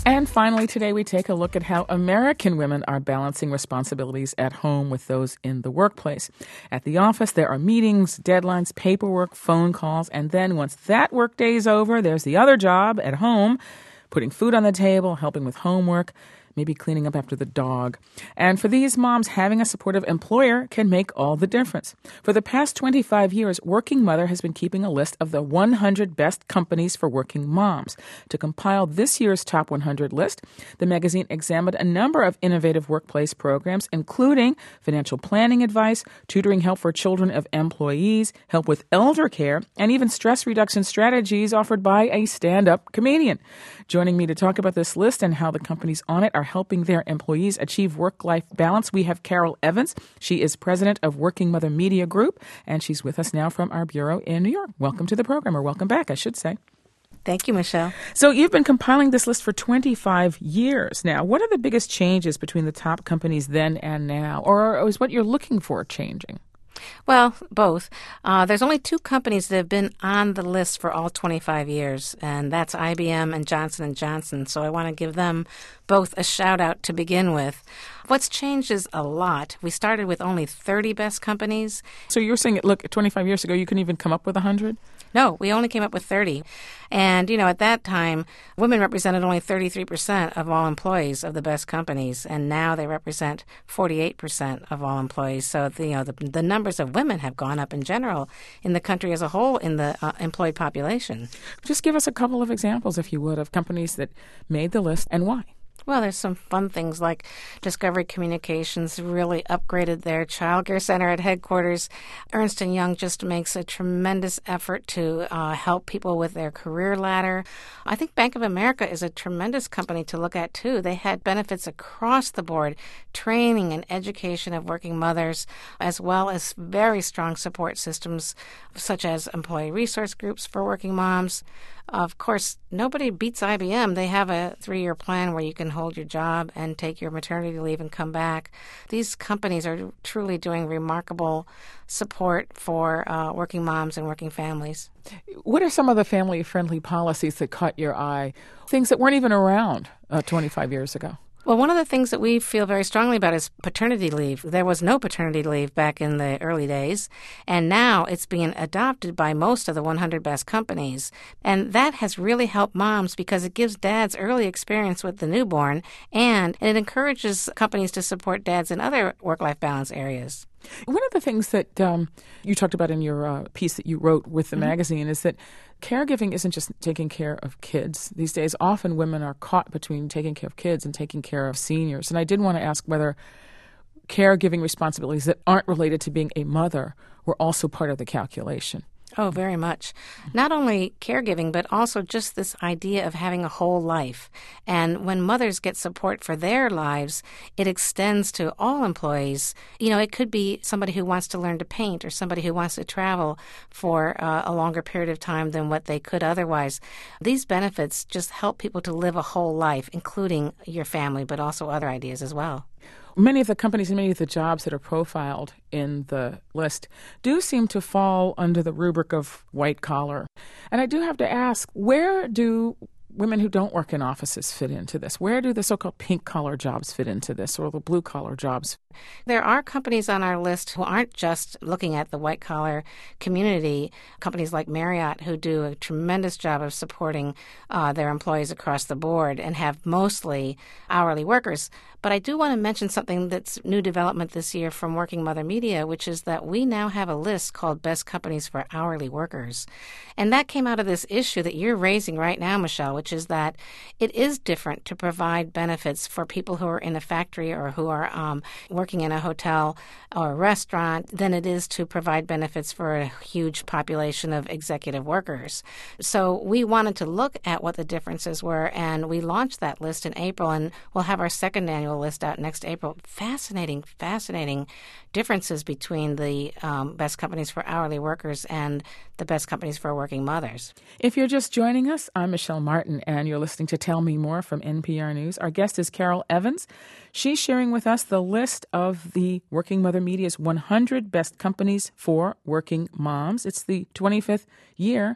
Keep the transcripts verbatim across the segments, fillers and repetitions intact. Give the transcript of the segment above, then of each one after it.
And finally, today we take a look at how American women are balancing responsibilities at home with those in the workplace. At the office, there are meetings, deadlines, paperwork, phone calls, and then once that workday is over, there's the other job at home, putting food on the table, helping with homework, maybe cleaning up after the dog. And for these moms, having a supportive employer can make all the difference. For the past twenty-five years, Working Mother has been keeping a list of the one hundred best companies for working moms. To compile this year's top one hundred list, the magazine examined a number of innovative workplace programs, including financial planning advice, tutoring help for children of employees, help with elder care, and even stress reduction strategies offered by a stand-up comedian. Joining me to talk about this list and how the companies on it are helping their employees achieve work-life balance, we have Carol Evans. She is president of Working Mother Media Group, and she's with us now from our bureau in New York. Welcome to the program, or welcome back, I should say. Thank you, Michelle. So you've been compiling this list for twenty-five years now. What are the biggest changes between the top companies then and now, or is what you're looking for changing? Well, both. Uh, there's only two companies that have been on the list for all twenty-five years, and that's I B M and Johnson and Johnson. So I want to give them both a shout out to begin with. What's changed is a lot. We started with only thirty best companies. So you're saying, look, twenty-five years ago, you couldn't even come up with one hundred? No, we only came up with thirty. And, you know, at that time, women represented only thirty-three percent of all employees of the best companies, and now they represent forty-eight percent of all employees. So, the, you know, the, the numbers of women have gone up in general in the country as a whole in the uh, employed population. Just give us a couple of examples, if you would, of companies that made the list and why. Well, there's some fun things like Discovery Communications really upgraded their child care center at headquarters. Ernst and Young just makes a tremendous effort to uh, help people with their career ladder. I think Bank of America is a tremendous company to look at, too. They had benefits across the board, training and education of working mothers, as well as very strong support systems such as employee resource groups for working moms. Of course, nobody beats I B M. They have a three-year plan where you can hold your job and take your maternity leave and come back. These companies are truly doing remarkable support for uh, working moms and working families. What are some of the family-friendly policies that caught your eye, things that weren't even around uh, twenty-five years ago? Well, one of the things that we feel very strongly about is paternity leave. There was no paternity leave back in the early days, and now it's being adopted by most of the one hundred best companies. And that has really helped moms because it gives dads early experience with the newborn, and it encourages companies to support dads in other work-life balance areas. One of the things that um, you talked about in your uh, piece that you wrote with the mm-hmm. magazine is that caregiving isn't just taking care of kids. These days, often women are caught between taking care of kids and taking care of seniors. And I did want to ask whether caregiving responsibilities that aren't related to being a mother were also part of the calculation. Oh, very much. Not only caregiving, but also just this idea of having a whole life. And when mothers get support for their lives, it extends to all employees. You know, it could be somebody who wants to learn to paint or somebody who wants to travel for uh, a longer period of time than what they could otherwise. These benefits just help people to live a whole life, including your family, but also other ideas as well. Many of the companies and many of the jobs that are profiled in the list do seem to fall under the rubric of white collar. And I do have to ask, where do women who don't work in offices fit into this? Where do the so-called pink-collar jobs fit into this, or the blue-collar jobs? There are companies on our list who aren't just looking at the white-collar community, companies like Marriott who do a tremendous job of supporting uh, their employees across the board and have mostly hourly workers. But I do want to mention something that's new development this year from Working Mother Media, which is that we now have a list called Best Companies for Hourly Workers. And that came out of this issue that you're raising right now, Michelle, which is that it is different to provide benefits for people who are in a factory or who are um, working in a hotel or a restaurant than it is to provide benefits for a huge population of executive workers. So we wanted to look at what the differences were, and we launched that list in April, and we'll have our second annual list out next April. Fascinating, fascinating differences between the um, best companies for hourly workers and the best companies for working mothers. If you're just joining us, I'm Michelle Martin, and you're listening to Tell Me More from N P R News. Our guest is Carol Evans. She's sharing with us the list of the Working Mother Media's one hundred best companies for working moms. It's the twenty-fifth year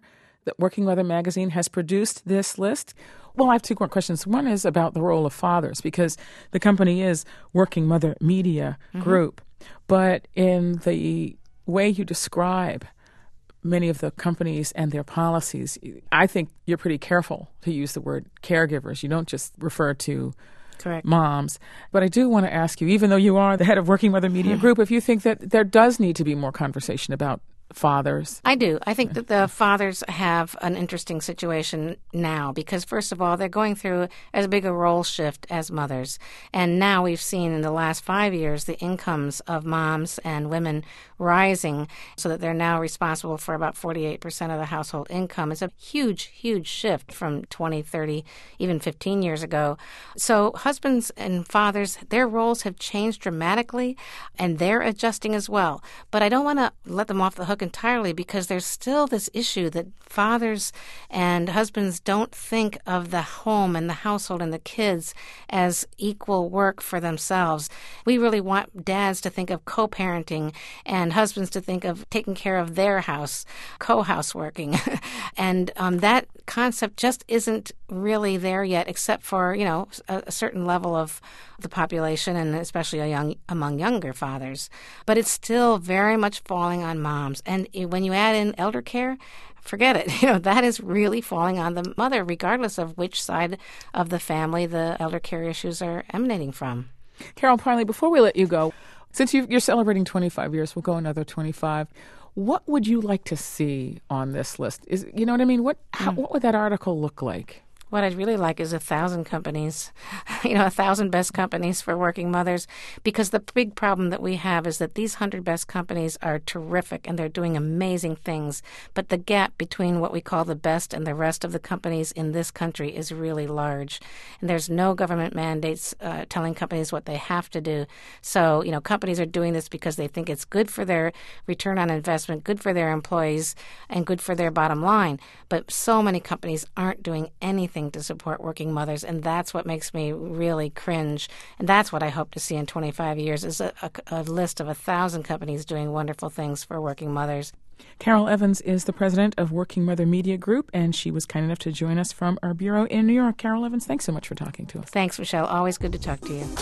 that Working Mother magazine has produced this list. Well, I have two more questions. One is about the role of fathers, because the company is Working Mother Media Group. Mm-hmm. But in the way you describe many of the companies and their policies, I think you're pretty careful to use the word caregivers. You don't just refer to Correct. moms. But I do want to ask you, even though you are the head of Working Mother Media Group, if you think that there does need to be more conversation about fathers. I do. I think that the fathers have an interesting situation now because, first of all, they're going through as big a role shift as mothers. And now we've seen in the last five years the incomes of moms and women rising so that they're now responsible for about forty-eight percent of the household income. It's a huge, huge shift from twenty, thirty, even fifteen years ago. So husbands and fathers, their roles have changed dramatically, and they're adjusting as well. But I don't want to let them off the hook entirely because there's still this issue that fathers and husbands don't think of the home and the household and the kids as equal work for themselves. We really want dads to think of co-parenting and husbands to think of taking care of their house, co-houseworking. and um, that concept just isn't really there yet, except for, you know, a, a certain level of the population and especially a young, among younger fathers. But it's still very much falling on moms. And when you add in elder care, forget it. You know, that is really falling on the mother, regardless of which side of the family the elder care issues are emanating from. Carol Parley, before we let you go, since you, you're celebrating twenty-five years, we'll go another twenty-five. What would you like to see on this list? Is you know what I mean? What how, mm. what would that article look like? What I'd really like is a thousand companies, you know, a thousand best companies for working mothers, because the big problem that we have is that these hundred best companies are terrific and they're doing amazing things. But the gap between what we call the best and the rest of the companies in this country is really large. And there's no government mandates uh, telling companies what they have to do. So, you know, companies are doing this because they think it's good for their return on investment, good for their employees, and good for their bottom line. But so many companies aren't doing anything to support working mothers, and that's what makes me really cringe. And that's what I hope to see in twenty-five years is a, a, a list of a thousand companies doing wonderful things for working mothers. Carol Evans is the president of Working Mother Media Group, and she was kind enough to join us from our bureau in New York. Carol Evans, thanks so much for talking to us. Thanks, Michelle. Always good to talk to you.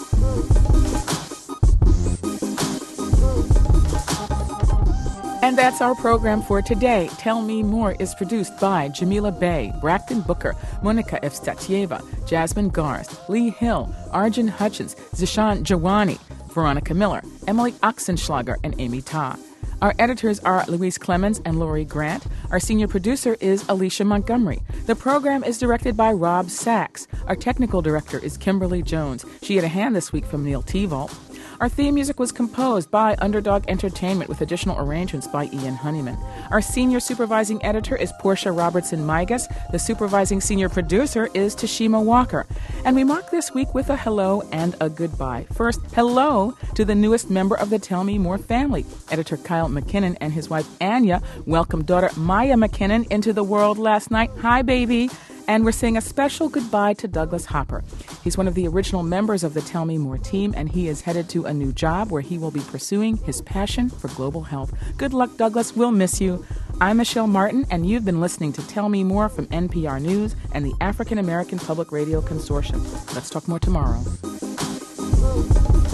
And that's our program for today. Tell Me More is produced by Jamila Bay, Braxton Booker, Monica Evstatieva, Jasmine Garst, Lee Hill, Arjun Hutchins, Zishan Jawani, Veronica Miller, Emily Oxenschlager, and Amy Ta. Our editors are Louise Clemens and Lori Grant. Our senior producer is Alicia Montgomery. The program is directed by Rob Sachs. Our technical director is Kimberly Jones. She had a hand this week from Neil Tevault. Our theme music was composed by Underdog Entertainment with additional arrangements by Ian Honeyman. Our senior supervising editor is Portia Robertson-Migas. The supervising senior producer is Tashima Walker. And we mark this week with a hello and a goodbye. First, hello to the newest member of the Tell Me More family. Editor Kyle McKinnon and his wife Anya welcomed daughter Maya McKinnon into the world last night. Hi, baby. And we're saying a special goodbye to Douglas Hopper. He's one of the original members of the Tell Me More team, and he is headed to a new job where he will be pursuing his passion for global health. Good luck, Douglas. We'll miss you. I'm Michelle Martin, and you've been listening to Tell Me More from N P R News and the African American Public Radio Consortium. Let's talk more tomorrow.